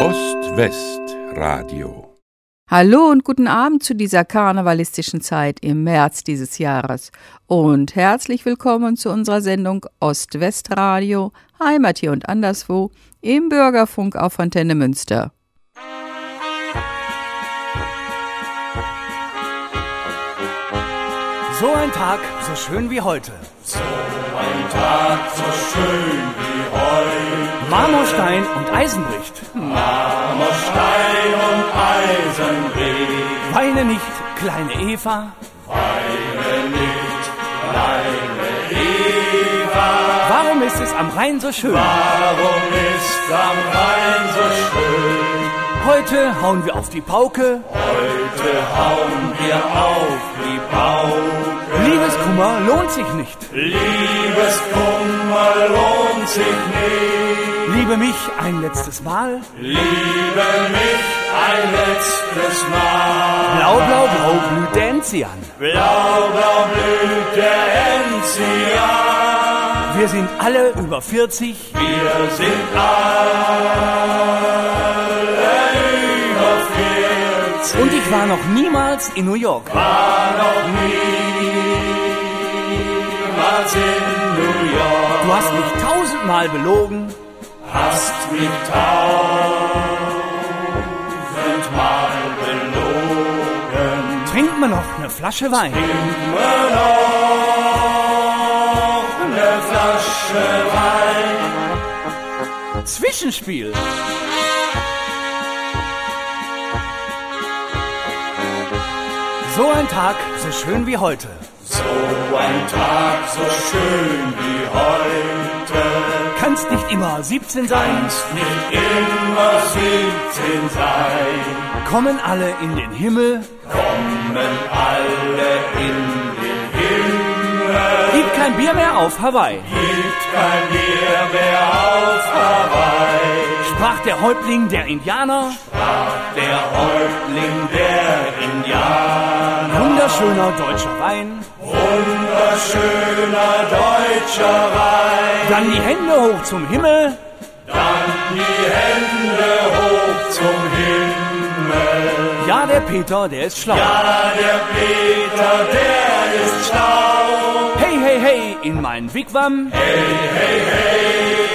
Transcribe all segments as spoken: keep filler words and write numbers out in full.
Ost-West-Radio. Hallo und guten Abend zu dieser karnevalistischen Zeit im März dieses Jahres und herzlich willkommen zu unserer Sendung Ost-West-Radio, Heimat hier und anderswo, im Bürgerfunk auf Antenne Münster. So ein Tag, so schön wie heute. So ein Tag, so schön wie heute. Marmorstein und Eisen bricht. Marmorstein und Eisen bricht. Weine nicht, kleine Eva. Weine nicht, kleine Eva. Warum ist es am Rhein so schön? Warum ist am Rhein so schön? Heute hauen wir auf die Pauke. Heute hauen wir auf die Pauke. Liebeskummer lohnt sich nicht. Liebeskummer lohnt sich nicht. Liebe mich ein letztes Mal. Liebe mich ein letztes Mal. Blau, blau, blau blüht der Enzian. Blau, blau blüht der Enzian. Wir sind alle über vierzig. Wir sind alle über vierzig. Und ich war noch niemals in New York. War noch niemals in New York. Du hast mich tausendmal belogen. Hast mich tausendmal belogen. Trinken wir noch eine Flasche Wein. Trinken wir noch eine Flasche Wein. Zwischenspiel. So ein Tag, so schön wie heute. So ein Tag, so schön wie heute. Kannst nicht immer siebzehn sein. Kannst nicht immer siebzehn sein. Kommen alle in den Himmel. Kommen alle in den Himmel. Gibt kein Bier mehr auf Hawaii. Gibt kein Bier mehr auf Hawaii. Sprach der Häuptling der Indianer. Sprach der Häuptling der Indianer. Wunderschöner deutscher Wein. Wunderschöner deutscher Wein. Dann die Hände hoch zum Himmel. Dann die Hände hoch zum Himmel. Ja, der Peter, der ist schlau. Ja, der Peter, der ist schlau. Hey, hey, hey, in mein Wigwam. Hey, hey, hey,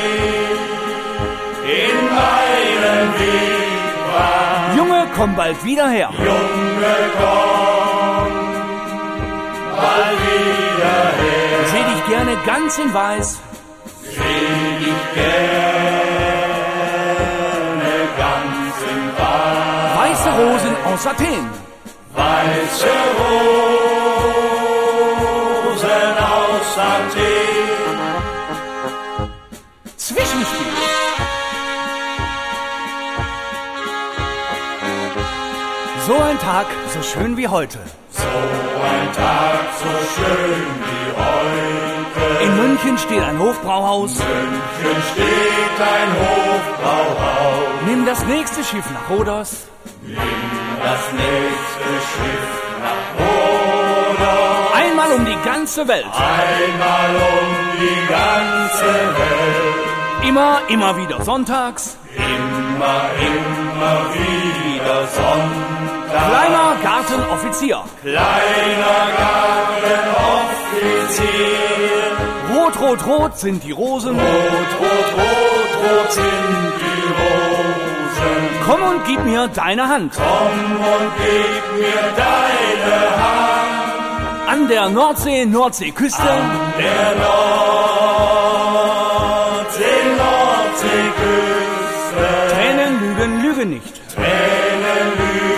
in meinen Wigwam. Junge, komm bald wieder her. Junge, komm bald wieder her. Seh dich gerne ganz in weiß. Seh dich gerne ganz in weiß. Weiße Rosen aus Athen. Weiße Rosen aus Athen. Zwischenspiel. So ein Tag, so schön wie heute. So ein Tag, so schön wie heute. In München steht ein Hofbrauhaus. München steht ein Hofbrauhaus. Nimm das nächste Schiff nach Rhodos. Nimm das nächste Schiff nach Rhodos. Einmal um die ganze Welt. Einmal um die ganze Welt. Immer, immer wieder sonntags. Immer, immer wieder Sonntag. Kleiner Gartenoffizier. Kleiner Gartenoffizier. Rot, rot, rot sind die Rosen. Rot, rot, rot, rot sind die Rosen. Komm und gib mir deine Hand. Komm und gib mir deine Hand. An der Nordsee, Nordseeküste. An der Nordsee, Nordseeküste. Tränen lügen, lügen nicht. Tränen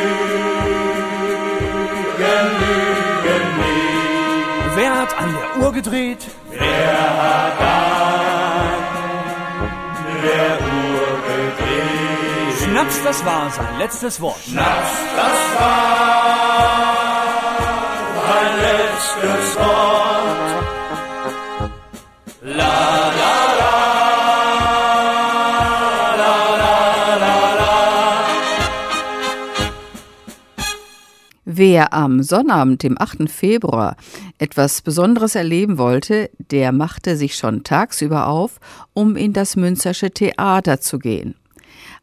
lügen, lügen nicht. Wer hat an der Uhr gedreht? Wer hat an der Uhr gedreht? Schnaps, das war sein letztes Wort. Schnaps, das war sein letztes Wort. La, la, la. Wer am Sonnabend, dem achten Februar, etwas Besonderes erleben wollte, der machte sich schon tagsüber auf, um in das Münstersche Theater zu gehen.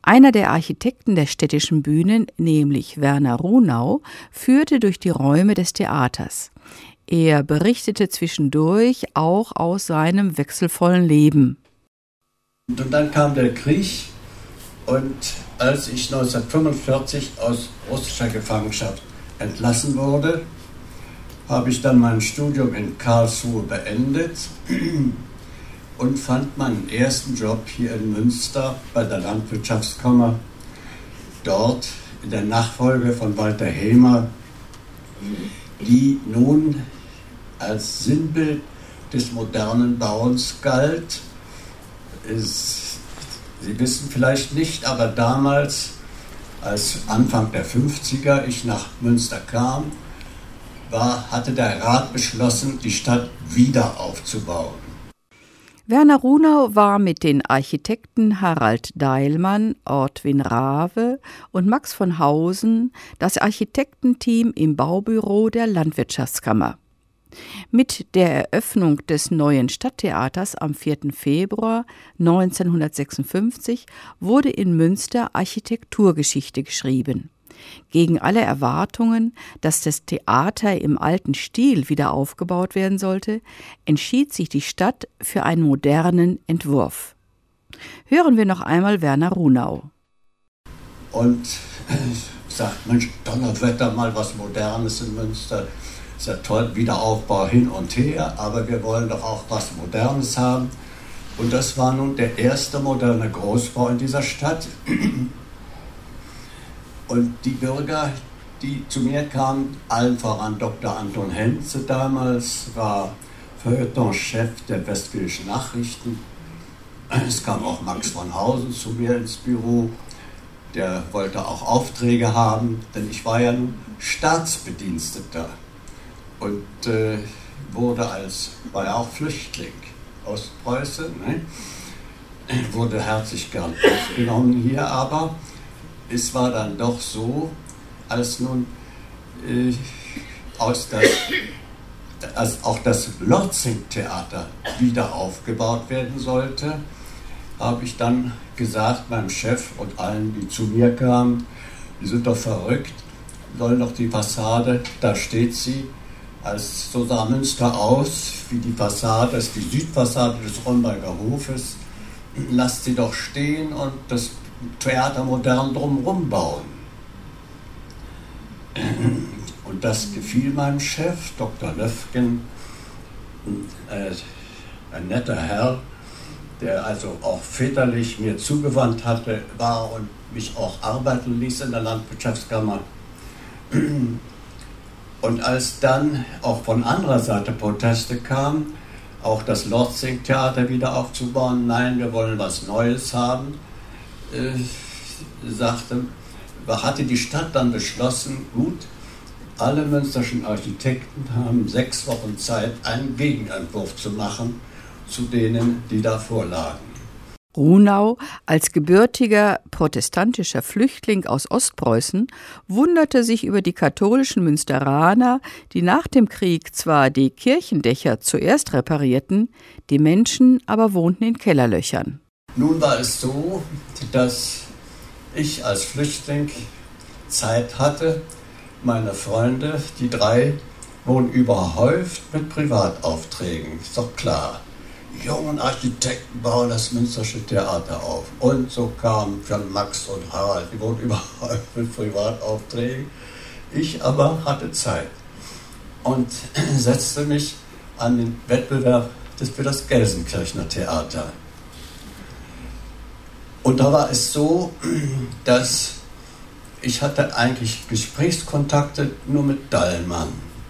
Einer der Architekten der städtischen Bühnen, nämlich Werner Runau, führte durch die Räume des Theaters. Er berichtete zwischendurch auch aus seinem wechselvollen Leben. Und dann kam der Krieg und als ich neunzehnhundertfünfundvierzig aus russischer Gefangenschaft entlassen wurde, habe ich dann mein Studium in Karlsruhe beendet und fand meinen ersten Job hier in Münster bei der Landwirtschaftskammer, dort in der Nachfolge von Walter Hemer, die nun als Sinnbild des modernen Bauens galt. Es, Sie wissen vielleicht nicht, aber damals, als Anfang der fünfziger ich nach Münster kam, war, hatte der Rat beschlossen, die Stadt wieder aufzubauen. Werner Runau war mit den Architekten Harald Deilmann, Ortwin Rave und Max von Hausen das Architektenteam im Baubüro der Landwirtschaftskammer. Mit der Eröffnung des neuen Stadttheaters am vierten Februar neunzehnhundertsechsundfünfzig wurde in Münster Architekturgeschichte geschrieben. Gegen alle Erwartungen, dass das Theater im alten Stil wieder aufgebaut werden sollte, entschied sich die Stadt für einen modernen Entwurf. Hören wir noch einmal Werner Runau. Und ich sagte, Mensch, Donnerwetter, mal was Modernes in Münster. Ist ja toll, Wiederaufbau hin und her, aber wir wollen doch auch was Modernes haben. Und das war nun der erste moderne Großbau in dieser Stadt. Und die Bürger, die zu mir kamen, allen voran Doktor Anton Henze damals, war Feuilleton-Chef der Westfälischen Nachrichten. Es kam auch Max von Hausen zu mir ins Büro. Der wollte auch Aufträge haben, denn ich war ja nun Staatsbediensteter und äh, wurde als, war ja auch Flüchtling aus Preußen, ne? Wurde herzlich gern aufgenommen hier, aber es war dann doch so, als nun äh, aus das, als auch das Lorzing-Theater wieder aufgebaut werden sollte, habe ich dann gesagt meinem Chef und allen, die zu mir kamen, die sind doch verrückt, sollen doch die Fassade, da steht sie, als so sah Münster aus, wie die Fassade, das ist die Südfassade des Ronnberger Hofes, lasst sie doch stehen und das Theater modern drumherum bauen. Und das gefiel meinem Chef, Doktor Löfgen, äh, ein netter Herr, der also auch väterlich mir zugewandt hatte, war und mich auch arbeiten ließ in der Landwirtschaftskammer. Und als dann auch von anderer Seite Proteste kamen, auch das Lorzing-Theater wieder aufzubauen, nein, wir wollen was Neues haben, äh, sagte, hatte die Stadt dann beschlossen, gut, alle münsterschen Architekten haben sechs Wochen Zeit, einen Gegenentwurf zu machen zu denen, die da vorlagen. Runau, als gebürtiger protestantischer Flüchtling aus Ostpreußen, wunderte sich über die katholischen Münsteraner, die nach dem Krieg zwar die Kirchendächer zuerst reparierten, die Menschen aber wohnten in Kellerlöchern. Nun war es so, dass ich als Flüchtling Zeit hatte, meine Freunde, die drei, wurden überhäuft mit Privataufträgen, ist doch klar. Die jungen Architekten bauen das Münstersche Theater auf. Und so kamen von Max und Harald, die wurden überhäuft mit Privataufträgen. Ich aber hatte Zeit und setzte mich an den Wettbewerb für das Gelsenkirchener Theater. Und da war es so, dass ich hatte eigentlich Gesprächskontakte nur mit Deilmann.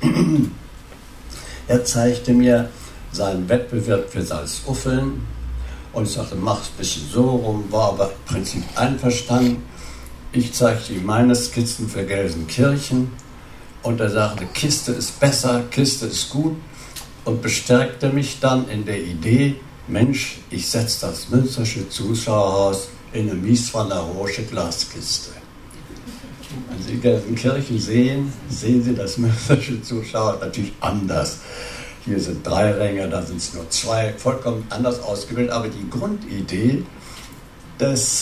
Er zeigte mir seinen Wettbewerb für Salzuffeln und ich sagte, mach's ein bisschen so rum, war aber im Prinzip einverstanden. Ich zeigte ihm meine Skizzen für Gelsenkirchen und er sagte, Kiste ist besser, Kiste ist gut und bestärkte mich dann in der Idee, Mensch, ich setze das Münstersche Zuschauerhaus in eine Mies van der Rohe Glaskiste. Wenn Sie Gelsenkirchen sehen, sehen Sie das Münstersche Zuschauerhaus natürlich anders. Hier sind drei Ränge, da sind es nur zwei, vollkommen anders ausgebildet. Aber die Grundidee des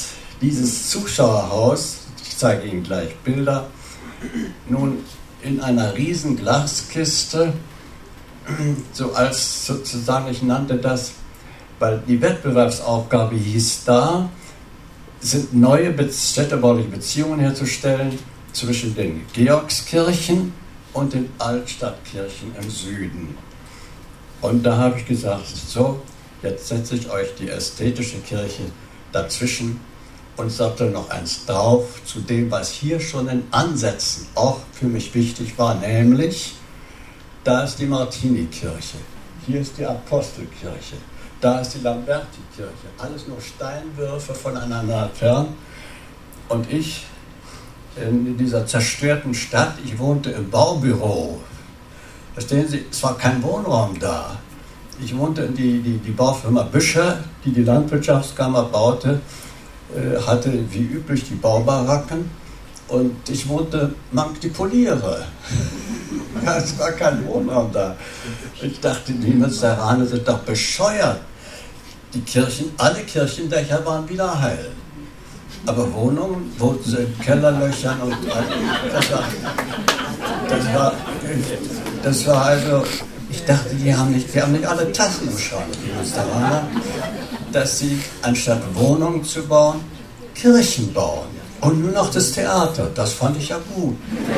dieses Zuschauerhaus, ich zeige Ihnen gleich Bilder, nun in einer riesen Glaskiste, so als sozusagen, ich nannte das, weil die Wettbewerbsaufgabe hieß da, sind neue städtebauliche Beziehungen herzustellen zwischen den Georgskirchen und den Altstadtkirchen im Süden. Und da habe ich gesagt, so, jetzt setze ich euch die ästhetische Kirche dazwischen und sagte noch eins drauf zu dem, was hier schon in Ansätzen auch für mich wichtig war, nämlich, da ist die Martinikirche, hier ist die Apostelkirche, da ist die Lambertikirche, alles nur Steinwürfe voneinander entfernt. Und ich in dieser zerstörten Stadt, ich wohnte im Baubüro. Verstehen Sie, es war kein Wohnraum da. Ich wohnte in die, die, die Baufirma Büscher, die die Landwirtschaftskammer baute, äh, hatte wie üblich die Baubaracken und ich wohnte mank die Poliere. Ja, es war kein Wohnraum da. Ich dachte, die Münsteraner sind doch bescheuert. Die Kirchen, alle Kirchendächer waren wieder heil. Aber Wohnungen wohnten sie in Kellerlöchern und das war, das war, das war also, ich dachte, die haben nicht, die haben nicht alle Tassen im Schrank, die Münsteraner, dass sie anstatt Wohnungen zu bauen, Kirchen bauen. Und nur noch das Theater, das fand ich ja gut.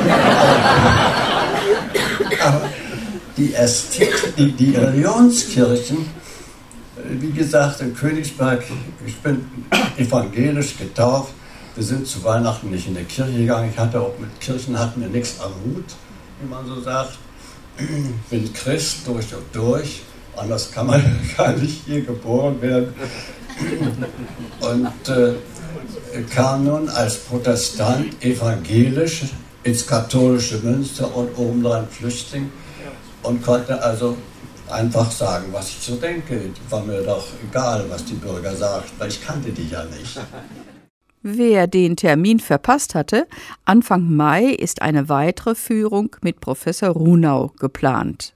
Aber die Ästhetik, die, die Religionskirchen, wie gesagt, in Königsberg, ich bin evangelisch getauft, wir sind zu Weihnachten nicht in die Kirche gegangen, ich hatte auch mit Kirchen hatten wir nichts am Hut, wie man so sagt, bin Christ durch und durch, anders kann man gar nicht hier geboren werden und äh, kam nun als Protestant evangelisch ins katholische Münster und obendrein Flüchtling und konnte also einfach sagen, was ich so denke. War mir doch egal, was die Bürger sagten, weil ich kannte die ja nicht. Wer den Termin verpasst hatte, Anfang Mai ist eine weitere Führung mit Professor Runau geplant.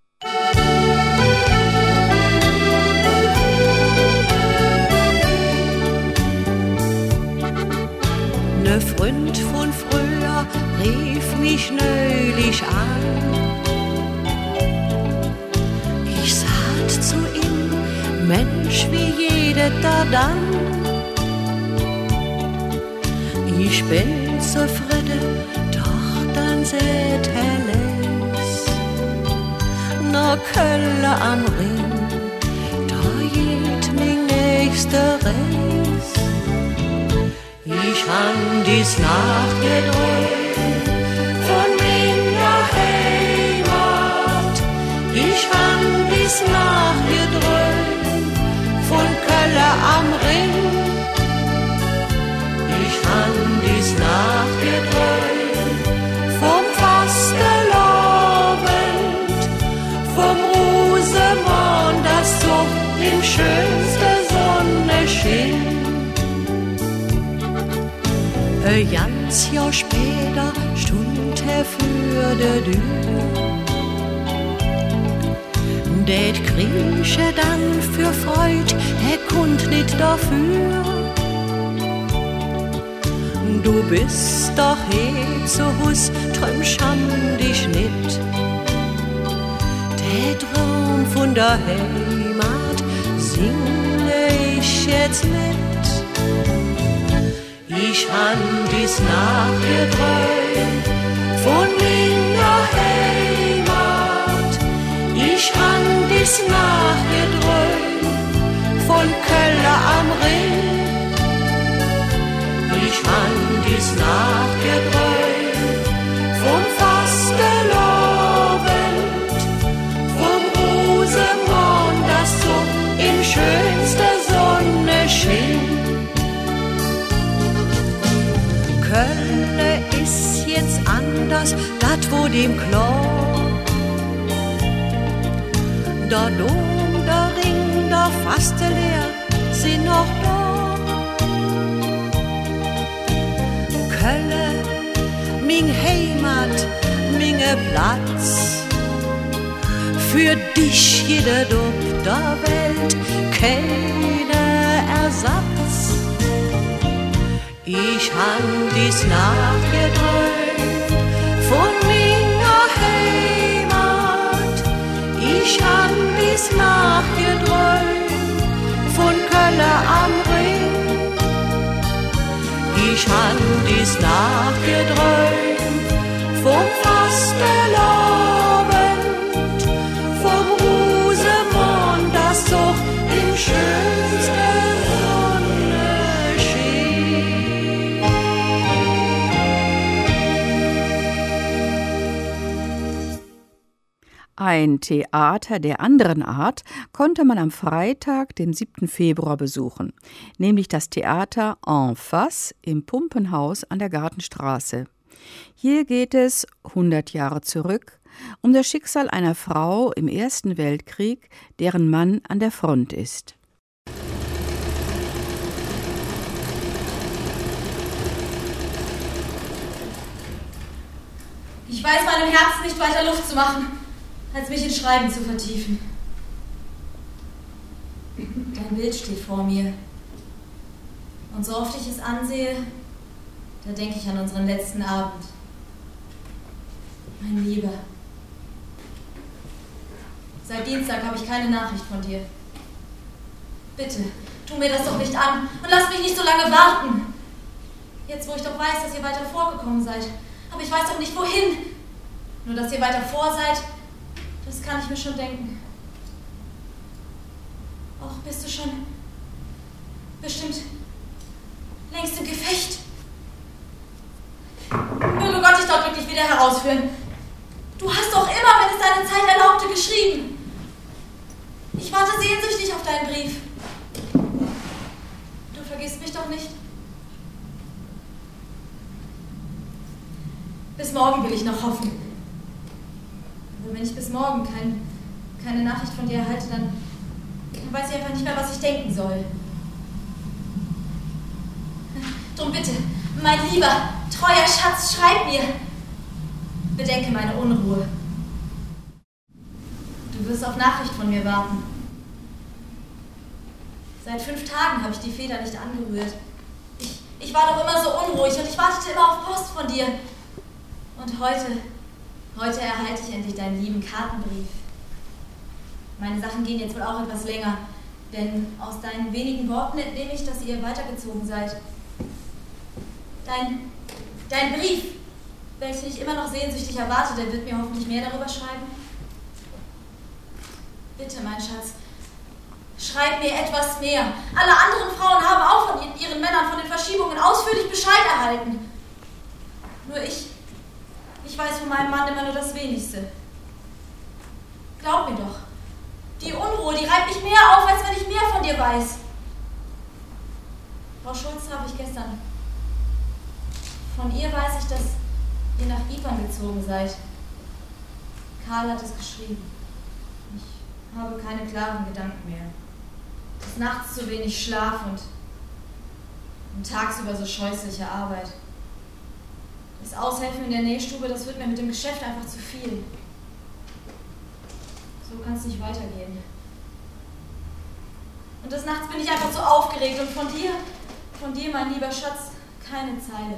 Ne Freund von früher rief mich neulich an. Ich sagt zu ihm, Mensch, wie jeder da dann. Ich bin zufrieden, doch dann seht er les. Na Kölle am Ring, da geht mein nächster Reis. Ich han dies nachgedrückt von meiner Heimat. Ich han dies nachgedrückt von Kölle am Ring. Ich han dies nachgedrückt vom Fastelavend, vom Rosenmond, das so in schönster Sonne schien. Ein ganz Jahr später stund er für der Tür. Det Grieche dann für Freud, er konnt nicht dafür. Du bist doch eh zu Hus, träum scham dich nicht. Der Traum von der Heimat singe ich jetzt mit. Ich han dies nachgedrückt von meiner Heimat. Ich han dies nachgedrückt von Kölle am Ring. Ich han dies nachgedrückt vom Fastelavend, vom Rosenmond, das so in schönster Sonne schien. Köln ist jetzt anders, dat wo dem klar. Der Dom, der Ring, der Faste leer, sind noch da. Köln, mein Heimat, mein Platz. Für dich jeder auf der Welt, keiner Ersatz. Ich han dies nachgeträumt von meiner Heimat. Ich han dies nachgeträumt von Kölle am Ring. Ich han dies nachgeträumt vom Fastenabend, vom Rosemond, das doch im schönsten Sonne schien. Ein Theater der anderen Art konnte man am Freitag, den siebten Februar, besuchen, nämlich das Theater En Face im Pumpenhaus an der Gartenstraße. Hier geht es, hundert Jahre zurück, um das Schicksal einer Frau im Ersten Weltkrieg, deren Mann an der Front ist. Ich weiß meinem Herzen nicht weiter Luft zu machen, als mich in Schreiben zu vertiefen. Dein Bild steht vor mir. Und so oft ich es ansehe, da denke ich an unseren letzten Abend. Mein Lieber, seit Dienstag habe ich keine Nachricht von dir. Bitte, tu mir das doch nicht an und lass mich nicht so lange warten. Jetzt, wo ich doch weiß, dass ihr weiter vorgekommen seid. Aber ich weiß doch nicht, wohin. Nur, dass ihr weiter vor seid, das kann ich mir schon denken. Och, bist du schon bestimmt längst im Gefecht? Möge Gott dich dort wirklich wieder herausführen. Du hast doch immer, wenn es deine Zeit erlaubte, geschrieben. Ich warte sehnsüchtig auf deinen Brief. Du vergisst mich doch nicht. Bis morgen will ich noch hoffen. Aber wenn ich bis morgen kein, keine Nachricht von dir erhalte, dann, dann weiß ich einfach nicht mehr, was ich denken soll. Drum bitte, mein lieber, treuer Schatz, schreib mir. Bedenke meine Unruhe. Du wirst auf Nachricht von mir warten. Seit fünf Tagen habe ich die Feder nicht angerührt. Ich, ich war doch immer so unruhig und ich wartete immer auf Post von dir. Und heute, heute erhalte ich endlich deinen lieben Kartenbrief. Meine Sachen gehen jetzt wohl auch etwas länger, denn aus deinen wenigen Worten entnehme ich, dass ihr weitergezogen seid. Dein, dein Brief, welchen ich immer noch sehnsüchtig erwarte, der wird mir hoffentlich mehr darüber schreiben. Bitte, mein Schatz, schreib mir etwas mehr. Alle anderen Frauen haben auch von ihren Männern von den Verschiebungen ausführlich Bescheid erhalten. Nur ich, ich weiß von meinem Mann immer nur das Wenigste. Glaub mir doch, die Unruhe, die reibt mich mehr auf, als wenn ich mehr von dir weiß. Frau Schulz habe ich gestern. Von ihr weiß ich, dass ihr nach Ypern gezogen seid. Karl hat es geschrieben. Ich habe keine klaren Gedanken mehr. Des Nachts zu wenig Schlaf und, und tagsüber so scheußliche Arbeit. Das Aushelfen in der Nähstube, das wird mir mit dem Geschäft einfach zu viel. So kann es nicht weitergehen. Und des Nachts bin ich einfach so aufgeregt und von dir, von dir, mein lieber Schatz, keine Zeile.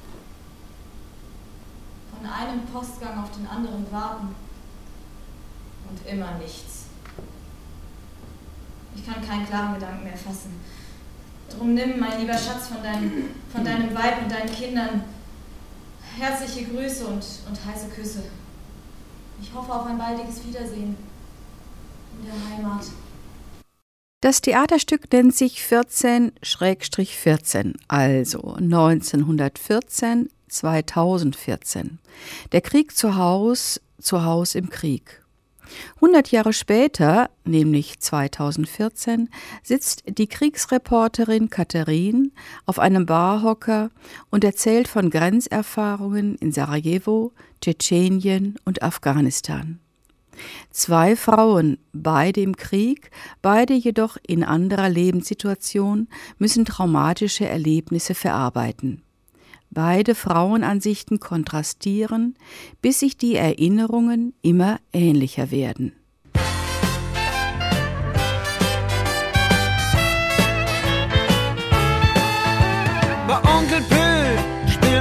Von einem Postgang auf den anderen warten und immer nichts. Ich kann keinen klaren Gedanken mehr fassen. Drum nimm, mein lieber Schatz, von deinem, von deinem Weib und deinen Kindern herzliche Grüße und, und heiße Küsse. Ich hoffe auf ein baldiges Wiedersehen in der Heimat. Das Theaterstück nennt sich vierzehn vierzehn, also neunzehnhundertvierzehn bis zweitausendvierzehn. Der Krieg zu Haus, zu Haus im Krieg. hundert Jahre später, nämlich zweitausendvierzehn, sitzt die Kriegsreporterin Katharin auf einem Barhocker und erzählt von Grenzerfahrungen in Sarajevo, Tschetschenien und Afghanistan. Zwei Frauen, beide im Krieg, beide jedoch in anderer Lebenssituation, müssen traumatische Erlebnisse verarbeiten. Beide Frauenansichten kontrastieren, bis sich die Erinnerungen immer ähnlicher werden. Bei Onkel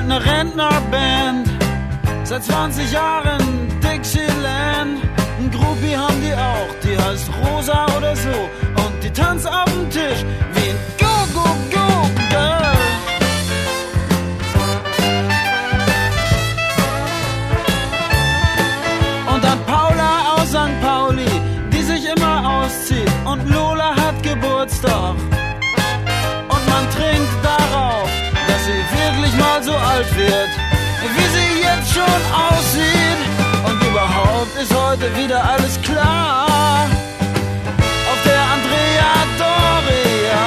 ne Rentnerband. Seit zwanzig Jahren Dixieland. Ein Groupie haben die auch, die heißt Rosa oder so. Und die tanzt auf dem Tisch wie ein Go-Go-Go-Girl. Und dann Paula aus Sankt Pauli, die sich immer auszieht. Und Lola hat Geburtstag. Und man trinkt darauf, dass sie wirklich mal so alt wird, wie sie jetzt schon aussieht. Und überhaupt ist heute wieder alles klar. Auf der Andrea Doria.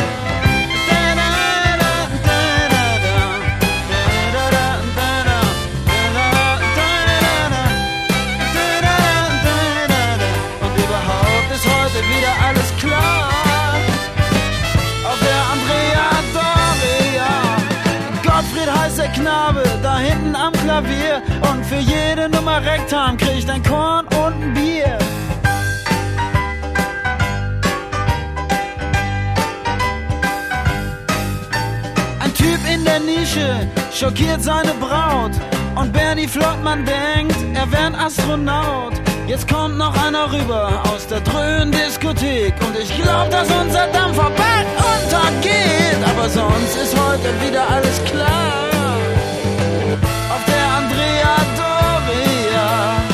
Und überhaupt ist heute wieder alles klar. Auf der Andrea Doria. Gottfried heißt der Knabe, da hinten am Klavier. Und für jede Nummer Rektam kriegt ein Korn und ein Bier. Ein Typ in der Nische schockiert seine Braut. Und Bernie Flottmann denkt, er wär ein Astronaut. Jetzt kommt noch einer rüber aus der Dröhn-Diskothek. Und ich glaub, dass unser Dampfer bald untergeht. Aber sonst ist heute wieder alles klar. Auf der Andrea Doria.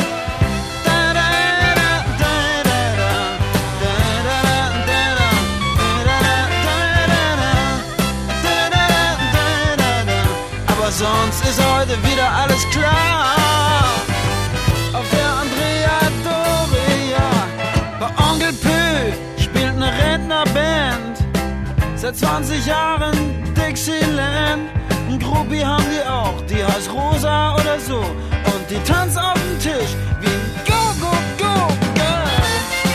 Aber sonst ist heute wieder alles klar. Auf der Andrea Doria. Bei Onkel Pö spielt ne Rentnerband. Seit zwanzig Jahren Dixieland. Ein Groupie haben die auch, die heißt Rosa oder so. Und die tanzt auf dem Tisch wie ein Go-Go-Go-Girl.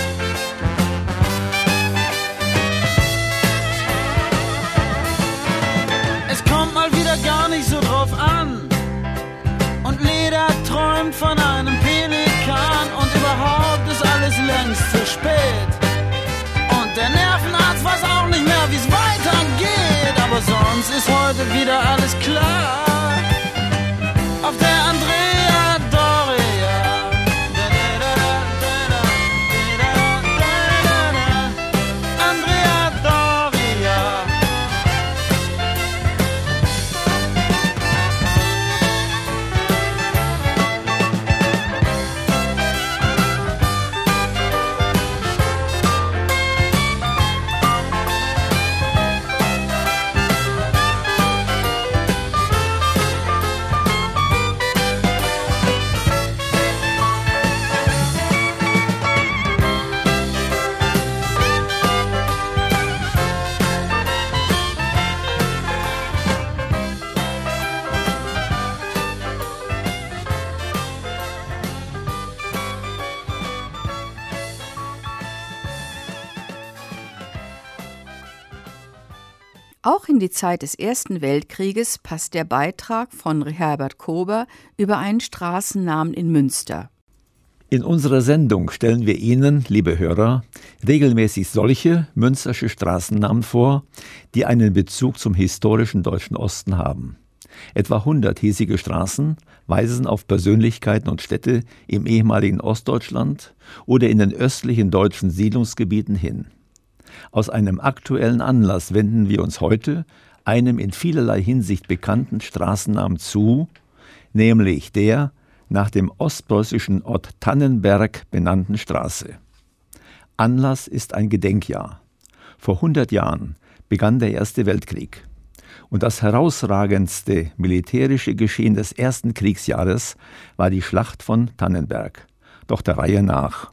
Es kommt mal wieder gar nicht so drauf an. Und Leda träumt von einem Pelikan. Und überhaupt ist alles längst zu spät. Und der Nervenarzt weiß auch nicht mehr, wie's weitergeht. Aber sonst ist heute wieder alles klar. Auf der Andrea Doria. Andrea Doria. Auch in die Zeit des Ersten Weltkrieges passt der Beitrag von Herbert Kober über einen Straßennamen in Münster. In unserer Sendung stellen wir Ihnen, liebe Hörer, regelmäßig solche münstersche Straßennamen vor, die einen Bezug zum historischen Deutschen Osten haben. Etwa hundert hiesige Straßen weisen auf Persönlichkeiten und Städte im ehemaligen Ostdeutschland oder in den östlichen deutschen Siedlungsgebieten hin. Aus einem aktuellen Anlass wenden wir uns heute einem in vielerlei Hinsicht bekannten Straßennamen zu, nämlich der nach dem ostpreußischen Ort Tannenberg benannten Straße. Anlass ist ein Gedenkjahr. Vor hundert Jahren begann der Erste Weltkrieg. Und das herausragendste militärische Geschehen des ersten Kriegsjahres war die Schlacht von Tannenberg. Doch der Reihe nach.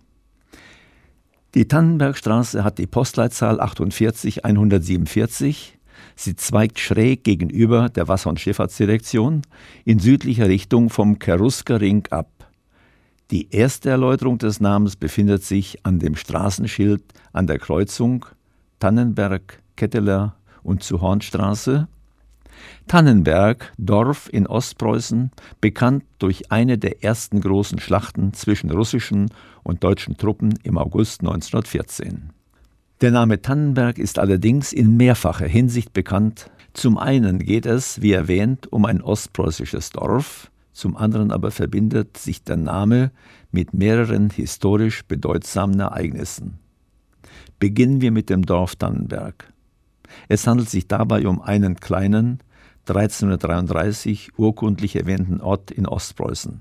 Die Tannenbergstraße hat die Postleitzahl achtundvierzig hundertsiebenundvierzig. Sie zweigt schräg gegenüber der Wasser- und Schifffahrtsdirektion in südlicher Richtung vom Cherusker-Ring ab. Die erste Erläuterung des Namens befindet sich an dem Straßenschild an der Kreuzung Tannenberg, Ketteler und Zuhornstraße. Tannenberg, Dorf in Ostpreußen, bekannt durch eine der ersten großen Schlachten zwischen russischen und deutschen Truppen im August neunzehnhundertvierzehn. Der Name Tannenberg ist allerdings in mehrfacher Hinsicht bekannt, Zum einen geht es, wie erwähnt, um ein ostpreußisches Dorf, zum anderen aber verbindet sich der Name mit mehreren historisch bedeutsamen Ereignissen. Beginnen wir mit dem Dorf Tannenberg. Es handelt sich dabei um einen kleinen, dreizehnhundertdreiunddreißig urkundlich erwähnten Ort in Ostpreußen.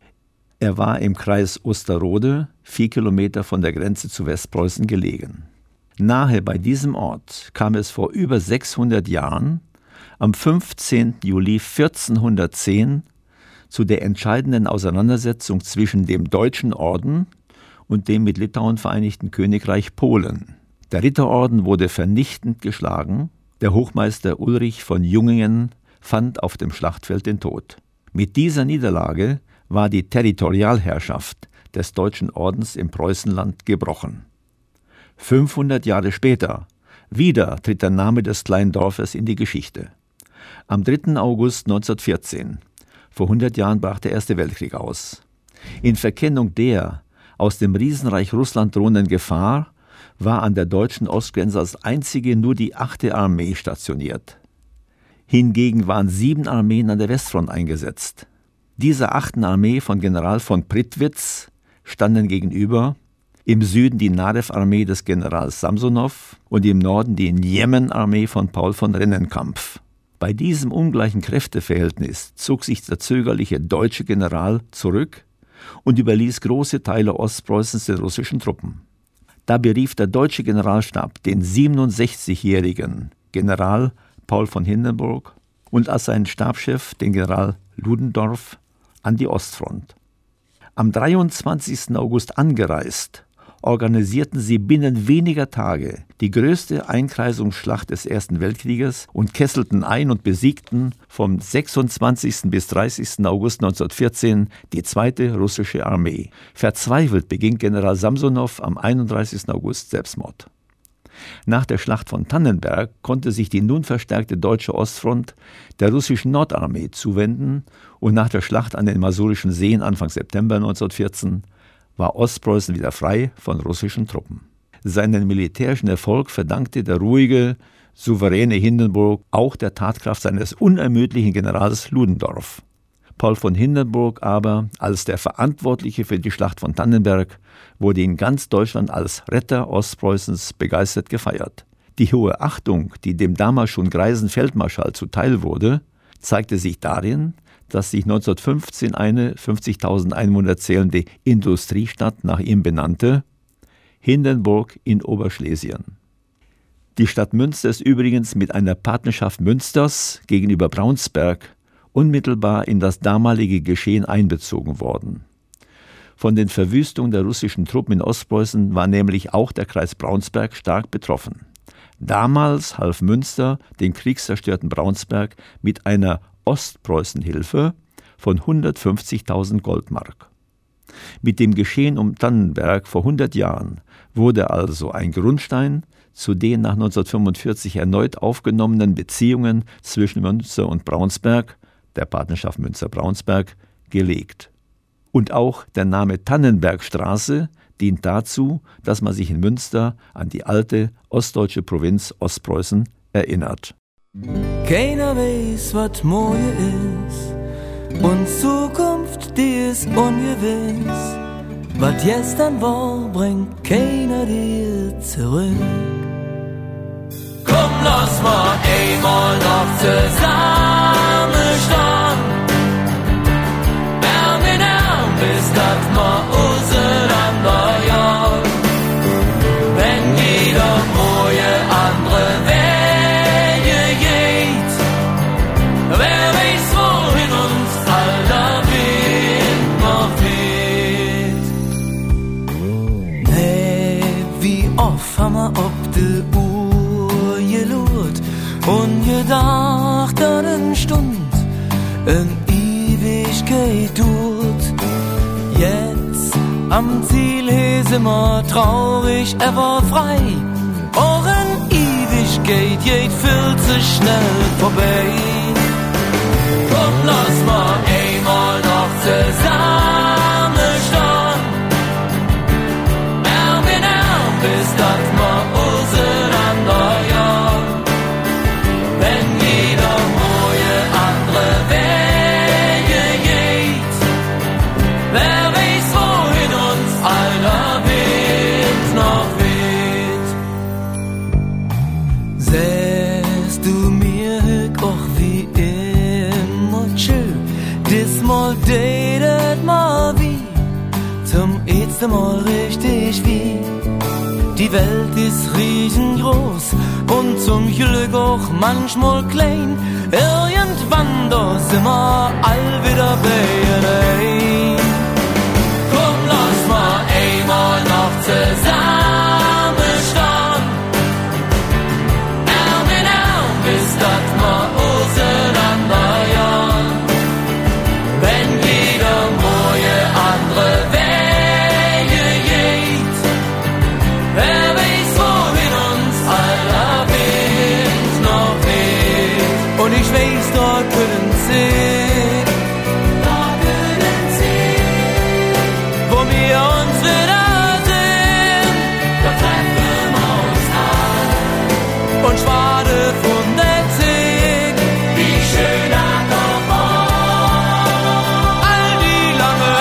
Er war im Kreis Osterode, vier Kilometer von der Grenze zu Westpreußen gelegen. Nahe bei diesem Ort kam es vor über sechshundert Jahren, am fünfzehnten Juli vierzehnhundertzehn, zu der entscheidenden Auseinandersetzung zwischen dem Deutschen Orden und dem mit Litauen vereinigten Königreich Polen. Der Ritterorden wurde vernichtend geschlagen, der Hochmeister Ulrich von Jungingen fand auf dem Schlachtfeld den Tod. Mit dieser Niederlage war die Territorialherrschaft des Deutschen Ordens im Preußenland gebrochen. fünfhundert Jahre später, wieder tritt der Name des kleinen Dorfes in die Geschichte. Am dritten August neunzehnhundertvierzehn, vor hundert Jahren, brach der Erste Weltkrieg aus. In Verkennung der aus dem Riesenreich Russland drohenden Gefahr war an der deutschen Ostgrenze als einzige nur die achte Armee stationiert. Hingegen waren sieben Armeen an der Westfront eingesetzt. Dieser achten Armee von General von Prittwitz standen gegenüber im Süden die Nadew-Armee des Generals Samsonow und im Norden die Njemen-Armee von Paul von Rennenkampf. Bei diesem ungleichen Kräfteverhältnis zog sich der zögerliche deutsche General zurück und überließ große Teile Ostpreußens den russischen Truppen. Da berief der deutsche Generalstab den siebenundsechzigjährigen General Paul von Hindenburg und als seinen Stabschef den General Ludendorff an die Ostfront. Am dreiundzwanzigsten August angereist, organisierten sie binnen weniger Tage die größte Einkreisungsschlacht des Ersten Weltkrieges und kesselten ein und besiegten vom sechsundzwanzigsten bis dreißigsten August neunzehnhundertvierzehn die zweite russische Armee. Verzweifelt beging General Samsonow am einunddreißigsten August Selbstmord. Nach der Schlacht von Tannenberg konnte sich die nun verstärkte deutsche Ostfront der russischen Nordarmee zuwenden und nach der Schlacht an den Masurischen Seen Anfang September neunzehnhundertvierzehn war Ostpreußen wieder frei von russischen Truppen. Seinen militärischen Erfolg verdankte der ruhige, souveräne Hindenburg auch der Tatkraft seines unermüdlichen Generals Ludendorff. Paul von Hindenburg aber, als der Verantwortliche für die Schlacht von Tannenberg, wurde in ganz Deutschland als Retter Ostpreußens begeistert gefeiert. Die hohe Achtung, die dem damals schon greisen Feldmarschall zuteil wurde, zeigte sich darin, dass sich neunzehnhundertfünfzehn eine fünfzigtausend Einwohner zählende Industriestadt nach ihm benannte, Hindenburg in Oberschlesien. Die Stadt Münster ist übrigens mit einer Patenschaft Münsters gegenüber Braunsberg unmittelbar in das damalige Geschehen einbezogen worden. Von den Verwüstungen der russischen Truppen in Ostpreußen war nämlich auch der Kreis Braunsberg stark betroffen. Damals half Münster dem kriegszerstörten Braunsberg mit einer Ostpreußenhilfe von hundertfünfzigtausend Goldmark. Mit dem Geschehen um Tannenberg vor hundert Jahren wurde also ein Grundstein zu den nach neunzehnhundertfünfundvierzig erneut aufgenommenen Beziehungen zwischen Münster und Braunsberg, der Patenschaft Münster-Braunsberg, gelegt. Und auch der Name Tannenbergstraße dient dazu, dass man sich in Münster an die alte ostdeutsche Provinz Ostpreußen erinnert. Keiner weiß, was morgen ist, und Zukunft, die ist ungewiss. Was gestern war, bringt keiner dir zurück. Komm, lass mal einmal noch zusammen stehen. Arm in Arm, bis das mal auseinander jaht. Wenn jeder neue andere Wege geht, wer weiß, wohin uns alter Wind noch weht. Hey, wie oft haben wir ob de Uhr gelurt und gedacht an eine Stund, in Ewigkeit tut. Jetzt am Ziel he sind wir traurig, er war frei. Auch in Ewigkeit geht viel zu schnell vorbei. Komm, lass mal einmal noch zusammen stehen. Arm in Arm, bis das mal auseinander jaht. Wenn Die Welt ist riesengroß und zum Glück auch manchmal klein. Irgendwann, da sind wir all wieder bei. Komm, lass mal einmal noch zusammenstehen. Arm in Arm, bis dat mal auseinanderjahren. Wenn jeder neue andere Wege geht, wer weiß, wohin uns aller Wind noch weht. Und ich weiß, dort können sie, dort können sie, wo wir uns wiedersehen, da treffen wir uns an. Und schwade von der Zig, wie schön das doch war, all die lange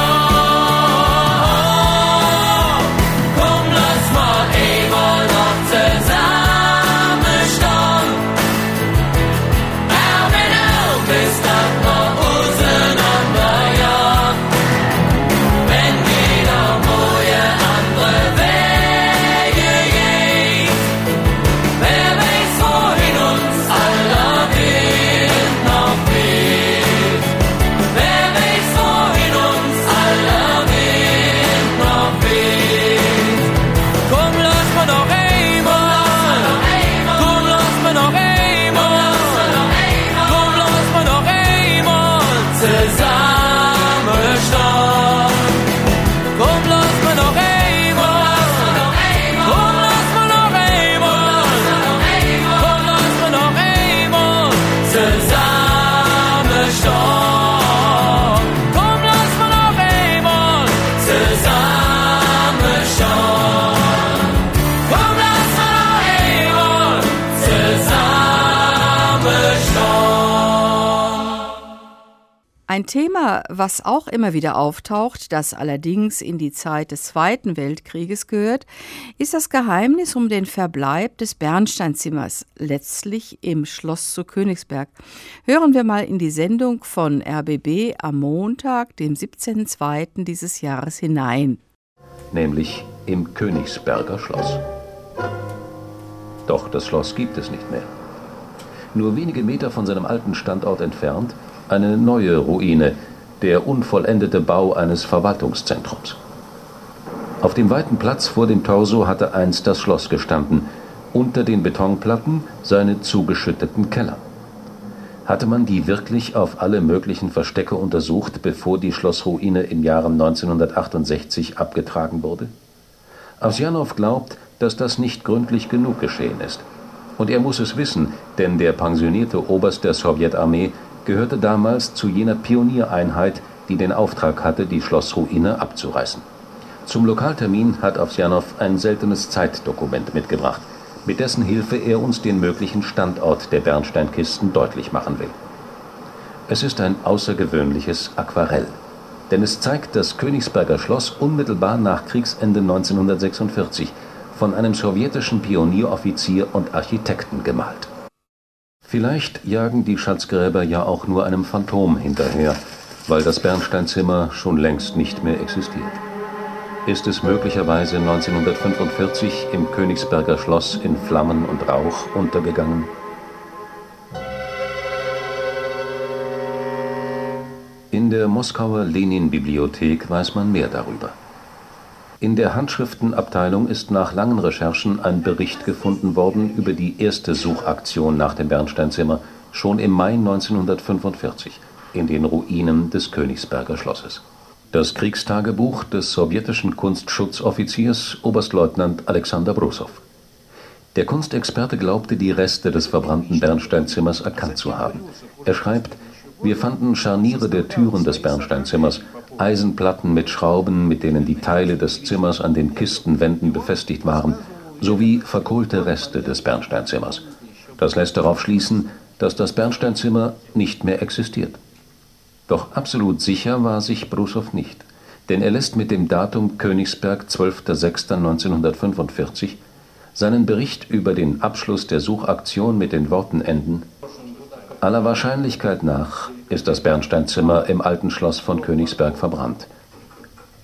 Jahre. Komm, lass mal einmal noch zusammenstehen. Arm in Arm, bis das mal auseinanderjahren. Wenn jeder neue andere Wege geht, wer weiß, wohin uns aller Wind noch weht. Wer weiß, wohin uns aller Wind noch weht. Komm, lass mal noch einmal, komm, lass mal noch einmal, komm, lass mal noch einmal zusammenstehen. Komm, lass mal noch einmal, komm, lass mal noch einmal, komm, lass mal noch einmal zusammenstehen. Komm, lass mal noch einmal zusammenstehen. Komm, lass mal noch einmal zusammenstehen. Ein Thema, was auch immer wieder auftaucht, das allerdings in die Zeit des Zweiten Weltkrieges gehört, ist das Geheimnis um den Verbleib des Bernsteinzimmers, letztlich im Schloss zu Königsberg. Hören wir mal in die Sendung von R B B am Montag, dem siebzehnten zweiten dieses Jahres hinein. Nämlich im Königsberger Schloss. Doch das Schloss gibt es nicht mehr. Nur wenige Meter von seinem alten Standort entfernt eine neue Ruine, der unvollendete Bau eines Verwaltungszentrums. Auf dem weiten Platz vor dem Torso hatte einst das Schloss gestanden, unter den Betonplatten seine zugeschütteten Keller. Hatte man die wirklich auf alle möglichen Verstecke untersucht, bevor die Schlossruine im Jahre neunzehnhundertachtundsechzig abgetragen wurde? Awsjanow glaubt, dass das nicht gründlich genug geschehen ist. Und er muss es wissen, denn der pensionierte Oberst der Sowjetarmee gehörte damals zu jener Pioniereinheit, die den Auftrag hatte, die Schlossruine abzureißen. Zum Lokaltermin hat Awsjanow ein seltenes Zeitdokument mitgebracht, mit dessen Hilfe er uns den möglichen Standort der Bernsteinkisten deutlich machen will. Es ist ein außergewöhnliches Aquarell, denn es zeigt das Königsberger Schloss unmittelbar nach Kriegsende neunzehnhundertsechsundvierzig von einem sowjetischen Pionieroffizier und Architekten gemalt. Vielleicht jagen die Schatzgräber ja auch nur einem Phantom hinterher, weil das Bernsteinzimmer schon längst nicht mehr existiert. Ist es möglicherweise neunzehnhundertfünfundvierzig im Königsberger Schloss in Flammen und Rauch untergegangen? In der Moskauer Lenin-Bibliothek weiß man mehr darüber. In der Handschriftenabteilung ist nach langen Recherchen ein Bericht gefunden worden über die erste Suchaktion nach dem Bernsteinzimmer, schon im Mai neunzehnhundertfünfundvierzig, in den Ruinen des Königsberger Schlosses. Das Kriegstagebuch des sowjetischen Kunstschutzoffiziers Oberstleutnant Alexander Brussow. Der Kunstexperte glaubte, die Reste des verbrannten Bernsteinzimmers erkannt zu haben. Er schreibt: Wir fanden Scharniere der Türen des Bernsteinzimmers, Eisenplatten mit Schrauben, mit denen die Teile des Zimmers an den Kistenwänden befestigt waren, sowie verkohlte Reste des Bernsteinzimmers. Das lässt darauf schließen, dass das Bernsteinzimmer nicht mehr existiert. Doch absolut sicher war sich Brussow nicht, denn er lässt mit dem Datum Königsberg zwölfter sechster neunzehnhundertfünfundvierzig seinen Bericht über den Abschluss der Suchaktion mit den Worten enden: Aller Wahrscheinlichkeit nach ist das Bernsteinzimmer im alten Schloss von Königsberg verbrannt.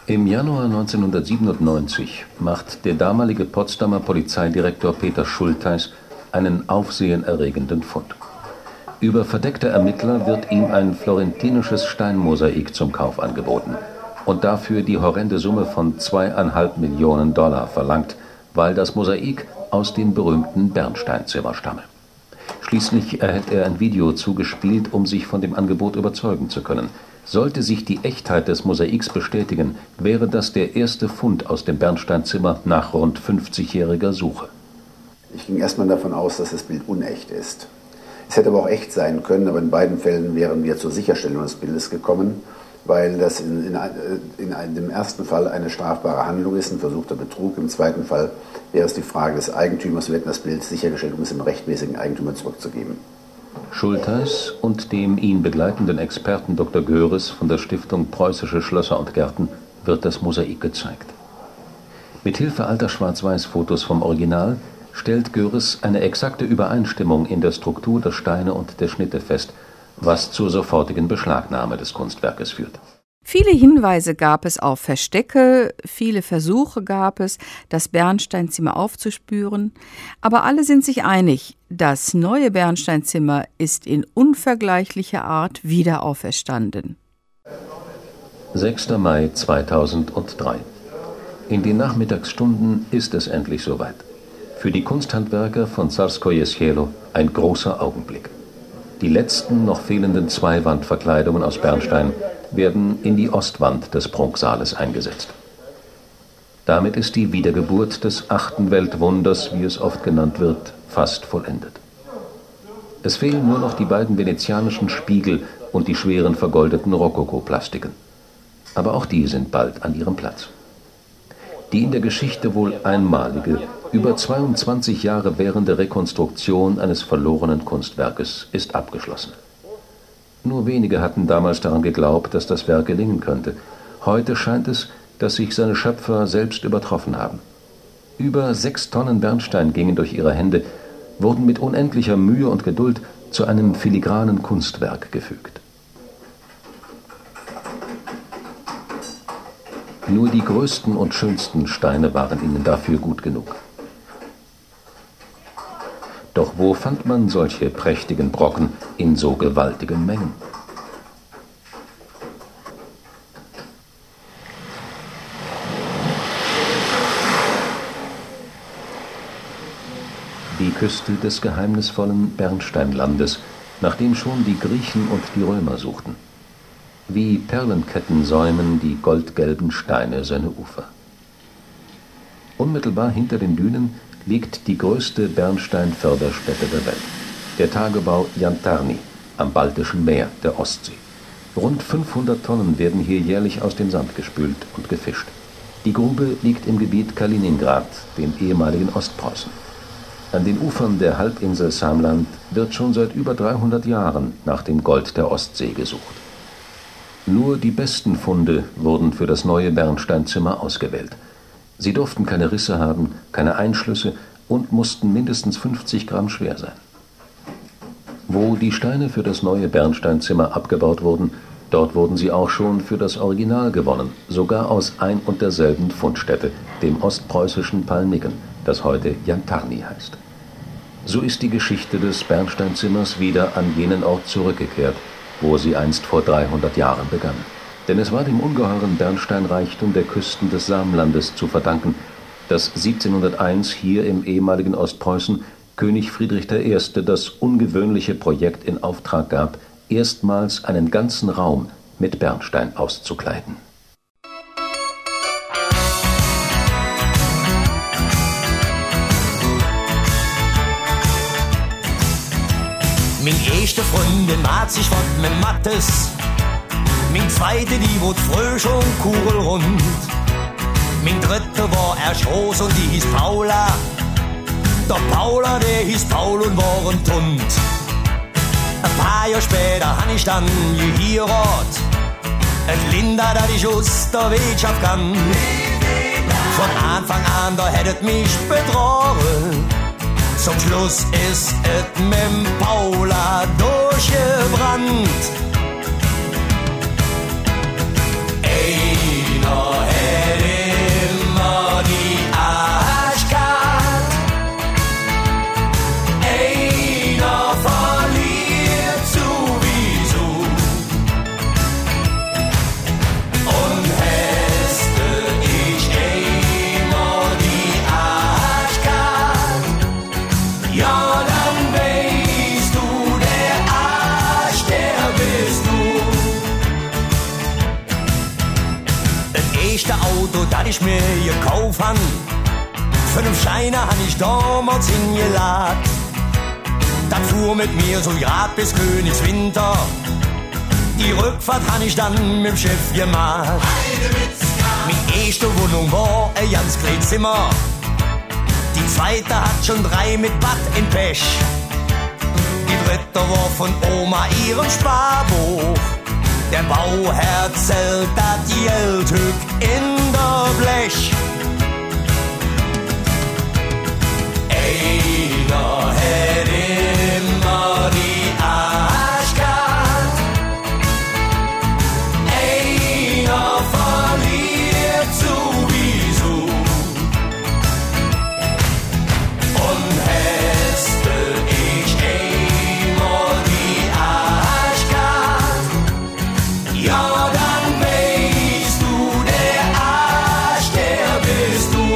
Im Januar neunzehnhundertsiebenundneunzig macht der damalige Potsdamer Polizeidirektor Peter Schultheis einen aufsehenerregenden Fund. Über verdeckte Ermittler wird ihm ein florentinisches Steinmosaik zum Kauf angeboten und dafür die horrende Summe von zweieinhalb Millionen Dollar verlangt, weil das Mosaik aus dem berühmten Bernsteinzimmer stamme. Schließlich erhält er ein Video zugespielt, um sich von dem Angebot überzeugen zu können. Sollte sich die Echtheit des Mosaiks bestätigen, wäre das der erste Fund aus dem Bernsteinzimmer nach rund fünfzigjähriger Suche. Ich ging erstmal davon aus, dass das Bild unecht ist. Es hätte aber auch echt sein können, aber in beiden Fällen wären wir zur Sicherstellung des Bildes gekommen, weil das in, in, in, in dem ersten Fall eine strafbare Handlung ist, ein versuchter Betrug. Im zweiten Fall wäre es die Frage des Eigentümers. Wir hätten das Bild sichergestellt, um es dem rechtmäßigen Eigentümer zurückzugeben. Schultheis und dem ihn begleitenden Experten Doktor Göres von der Stiftung Preußische Schlösser und Gärten wird das Mosaik gezeigt. Mithilfe alter Schwarz-Weiß-Fotos vom Original stellt Göres eine exakte Übereinstimmung in der Struktur der Steine und der Schnitte fest, was zur sofortigen Beschlagnahme des Kunstwerkes führt. Viele Hinweise gab es auf Verstecke, viele Versuche gab es, das Bernsteinzimmer aufzuspüren, aber alle sind sich einig, das neue Bernsteinzimmer ist in unvergleichlicher Art wieder auferstanden. sechster Mai zweitausenddrei. In den Nachmittagsstunden ist es endlich soweit. Für die Kunsthandwerker von Zarskoje Sielo ein großer Augenblick. Die letzten noch fehlenden zwei Wandverkleidungen aus Bernstein werden in die Ostwand des Prunksaales eingesetzt. Damit ist die Wiedergeburt des achten Weltwunders, wie es oft genannt wird, fast vollendet. Es fehlen nur noch die beiden venezianischen Spiegel und die schweren vergoldeten Rokoko-Plastiken. Aber auch die sind bald an ihrem Platz. Die in der Geschichte wohl einmalige, über zweiundzwanzig Jahre währende Rekonstruktion eines verlorenen Kunstwerkes ist abgeschlossen. Nur wenige hatten damals daran geglaubt, dass das Werk gelingen könnte. Heute scheint es, dass sich seine Schöpfer selbst übertroffen haben. Über sechs Tonnen Bernstein gingen durch ihre Hände, wurden mit unendlicher Mühe und Geduld zu einem filigranen Kunstwerk gefügt. Nur die größten und schönsten Steine waren ihnen dafür gut genug. Doch wo fand man solche prächtigen Brocken in so gewaltigen Mengen? Die Küste des geheimnisvollen Bernsteinlandes, nach dem schon die Griechen und die Römer suchten. Wie Perlenketten säumen die goldgelben Steine seine Ufer. Unmittelbar hinter den Dünen liegt die größte Bernsteinförderstätte der Welt, der Tagebau Jantarny am Baltischen Meer, der Ostsee. Rund fünfhundert Tonnen werden hier jährlich aus dem Sand gespült und gefischt. Die Grube liegt im Gebiet Kaliningrad, dem ehemaligen Ostpreußen. An den Ufern der Halbinsel Samland wird schon seit über dreihundert Jahren nach dem Gold der Ostsee gesucht. Nur die besten Funde wurden für das neue Bernsteinzimmer ausgewählt. Sie durften keine Risse haben, keine Einschlüsse und mussten mindestens fünfzig Gramm schwer sein. Wo die Steine für das neue Bernsteinzimmer abgebaut wurden, dort wurden sie auch schon für das Original gewonnen, sogar aus ein und derselben Fundstätte, dem ostpreußischen Palmiggen, das heute Jantarny heißt. So ist die Geschichte des Bernsteinzimmers wieder an jenen Ort zurückgekehrt, wo sie einst vor dreihundert Jahren begann. Denn es war dem ungeheuren Bernsteinreichtum der Küsten des Samlandes zu verdanken, dass siebzehnhunderteins hier im ehemaligen Ostpreußen König Friedrich der Erste das ungewöhnliche Projekt in Auftrag gab, erstmals einen ganzen Raum mit Bernstein auszukleiden. Min erste Freundin hat sich von mit Mattes, min zweite, die wurde frösch und kugelrund. Min dritte war erst groß und die hieß Paula. Der Paula, der hieß Paul und war ein Tund. Ein paar Jahre später han ich dann geheiratet. Et Linda, da ich just der Wirtschaft kann. Von Anfang an, da hättet mich betrogen. Zum Schluss ist et mit Paula durchgebrannt. Einer was ich mir gekauft han. Fünf Scheine han ich damals hingeladen. Das fuhr mit mir so grad bis Königswinter. Die Rückfahrt han ich dann mit dem Schiff gemacht. Meine erste Wohnung war ein ganz kleines Zimmer. Die zweite hat schon drei mit Bad in Pech. Die dritte war von Oma ihrem Sparbuch. Der Bauherr zählt dat Geld hück in der Blech. Einer hätt immer die Arschkarte. Einer verliert sowieso. Und hätte ich einmal die Arschkarte, ja dann weißt du, der Arsch, der bist du.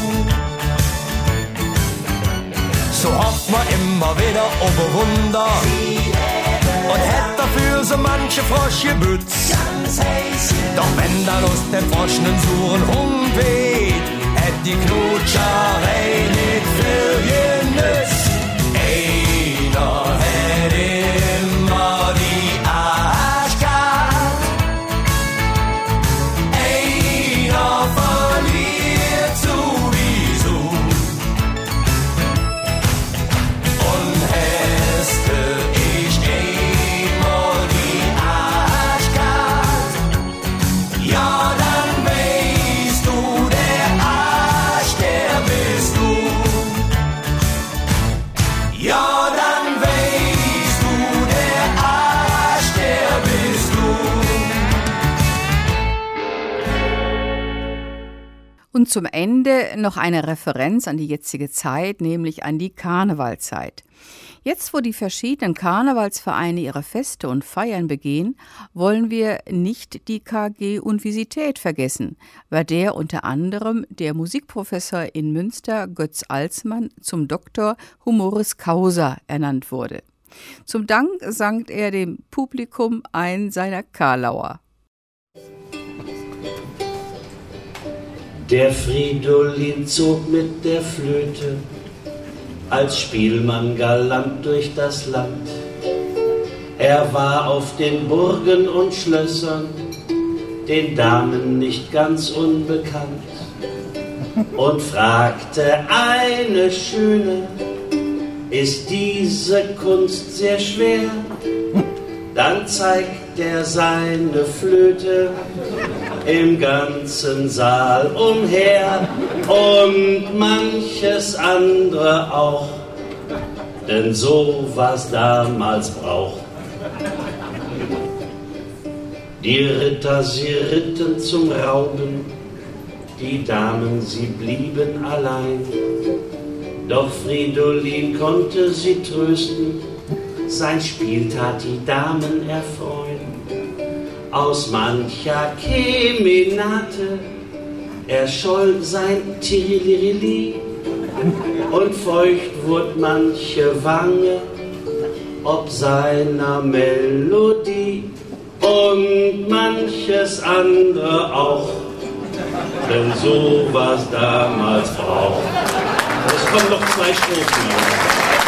So hofft man immer wieder über Wunder und hätt dafür so manche Frosch gebützt. Doch wenn da Lust der Frosch nen suren Hund weht, hätt die Knutscherei nicht viel genützt. Einer hätt immer die Arschkarte, einer verliert sowieso. Und hätte ich einmal die Arschkarte, ja dann weißt du, der Arsch, der bist du. Ja dann weißt du, der Arsch, der bist du. Und zum Ende noch eine Referenz an die jetzige Zeit, nämlich an die Karnevalzeit. Jetzt, wo die verschiedenen Karnevalsvereine ihre Feste und Feiern begehen, wollen wir nicht die K G Universität vergessen, bei der unter anderem der Musikprofessor in Münster Götz Alsmann zum Doktor Humoris Causa ernannt wurde. Zum Dank sank er dem Publikum ein seiner Karlauer. Der Fridolin zog mit der Flöte als Spielmann galant durch das Land. Er war auf den Burgen und Schlössern den Damen nicht ganz unbekannt und fragte eine Schöne: Ist diese Kunst sehr schwer? Dann zeigt er seine Flöte im ganzen Saal umher und manches andere auch, denn so war's damals Brauch. Die Ritter, sie ritten zum Rauben, die Damen, sie blieben allein. Doch Fridolin konnte sie trösten, sein Spiel tat die Damen erfreuen. Aus mancher Kemenate erscholl sein Tirilili und feucht wurd manche Wange ob seiner Melodie und manches andere auch, denn so war's damals Brauch. Es kommen noch zwei Strophen.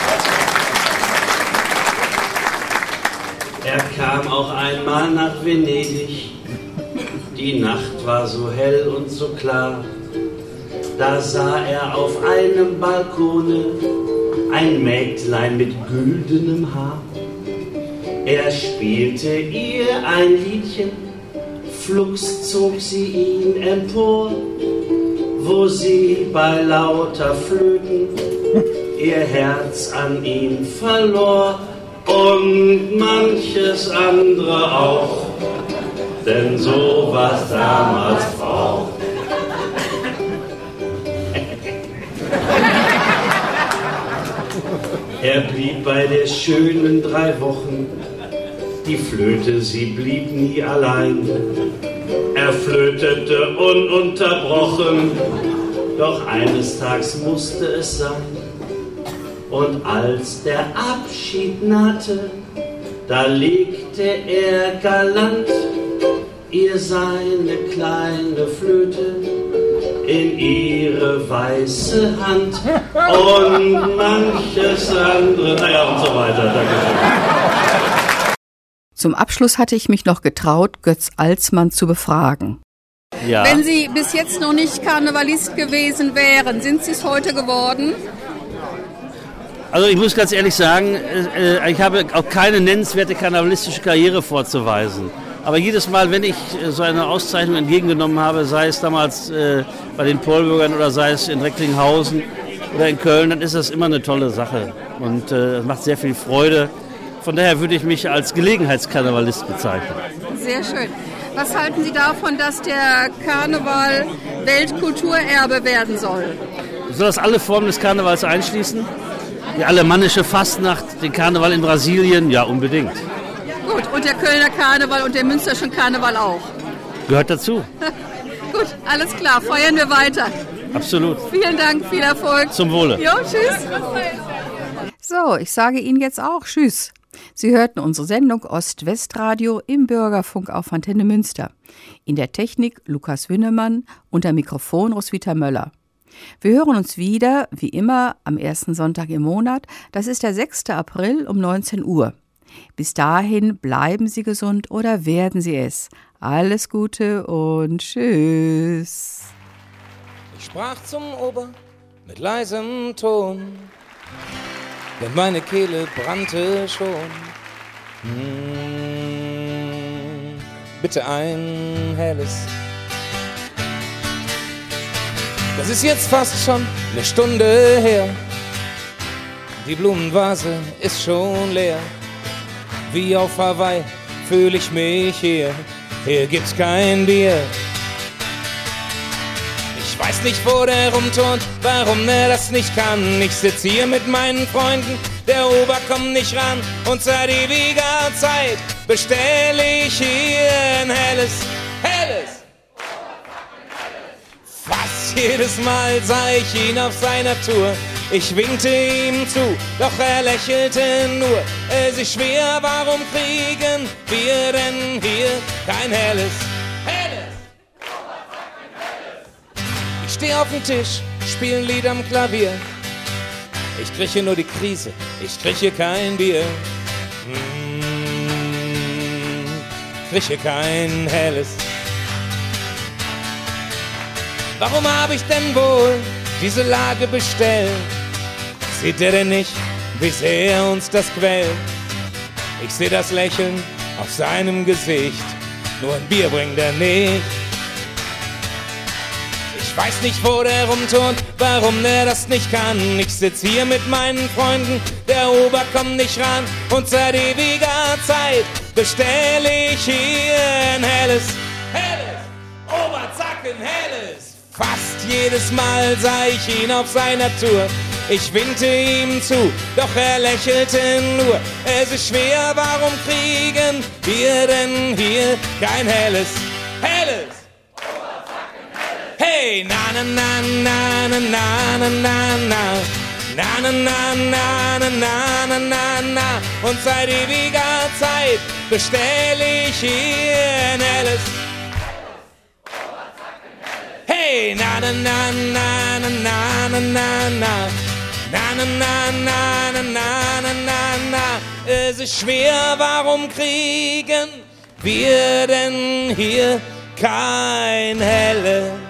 Er kam auch einmal nach Venedig, die Nacht war so hell und so klar, da sah er auf einem Balkone ein Mägdlein mit güldenem Haar. Er spielte ihr ein Liedchen, flugs zog sie ihn empor, wo sie bei lauter Flöten ihr Herz an ihn verlor. Und manches andere auch, denn so war's damals Brauch. Er blieb bei der Schönen drei Wochen, die Flöte, sie blieb nie allein. Er flötete ununterbrochen, doch eines Tages musste es sein. Und als der Abschied nahte, da legte er galant ihr seine kleine Flöte in ihre weiße Hand und manches andere, naja und so weiter. Dankeschön. Zum Abschluss hatte ich mich noch getraut, Götz Alsmann zu befragen. Ja. Wenn Sie bis jetzt noch nicht Karnevalist gewesen wären, sind Sie es heute geworden? Also ich muss ganz ehrlich sagen, äh, ich habe auch keine nennenswerte karnevalistische Karriere vorzuweisen. Aber jedes Mal, wenn ich so eine Auszeichnung entgegengenommen habe, sei es damals äh, bei den Polbürgern oder sei es in Recklinghausen oder in Köln, dann ist das immer eine tolle Sache und äh, macht sehr viel Freude. Von daher würde ich mich als Gelegenheitskarnevalist bezeichnen. Sehr schön. Was halten Sie davon, dass der Karneval Weltkulturerbe werden soll? Soll das alle Formen des Karnevals einschließen? Die alemannische Fastnacht, den Karneval in Brasilien? Ja, unbedingt. Gut, und der Kölner Karneval und der Münsterschen Karneval auch? Gehört dazu. Gut, alles klar, feiern wir weiter. Absolut. Vielen Dank, viel Erfolg. Zum Wohle. Jo, tschüss. So, ich sage Ihnen jetzt auch tschüss. Sie hörten unsere Sendung Ost-West-Radio im Bürgerfunk auf Antenne Münster. In der Technik Lukas Wünnemann, unter Mikrofon Roswitha Möller. Wir hören uns wieder, wie immer, am ersten Sonntag im Monat. Das ist der sechster April um neunzehn Uhr. Bis dahin bleiben Sie gesund oder werden Sie es. Alles Gute und tschüss. Ich sprach zum Ober mit leisem Ton, denn meine Kehle brannte schon. Hm, bitte ein helles. Das ist jetzt fast schon eine Stunde her. Die Blumenvase ist schon leer. Wie auf Hawaii fühle ich mich hier. Hier gibt's kein Bier. Ich weiß nicht, wo der rumturnt, warum er das nicht kann. Ich sitz hier mit meinen Freunden, der Ober kommt nicht ran. Und seit ewiger Zeit bestell ich hier ein helles, helles. Fast jedes Mal sah ich ihn auf seiner Tour. Ich winkte ihm zu, doch er lächelte nur. Es ist schwer, warum kriegen wir denn hier kein helles, helles? Ich steh auf dem Tisch, spiel ein Lied am Klavier. Ich krieg hier nur die Krise, ich krieg hier kein Bier. Mmh, krieg hier kein helles. Warum hab ich denn wohl diese Lage bestellt? Sieht er denn nicht, wie sehr uns das quält? Ich seh das Lächeln auf seinem Gesicht, nur ein Bier bringt er nicht. Ich weiß nicht, wo der rumturnt, warum der das nicht kann. Ich sitz hier mit meinen Freunden, der Ober kommt nicht ran. Und seit ewiger Zeit bestell ich hier ein helles, helles, Ober, zack, ein helles. Fast jedes Mal sah ich ihn auf seiner Tour. Ich winkte ihm zu, doch er lächelte nur. Es ist schwer, warum kriegen wir denn hier kein helles, helles? Hey, na na na na na na na na na na na na na na na na na. Und seit ewiger Zeit bestell ich hier ein helles. Hey, na na na na na na na na na na na na na na na na na. Es ist schwer, warum kriegen wir denn hier kein helles?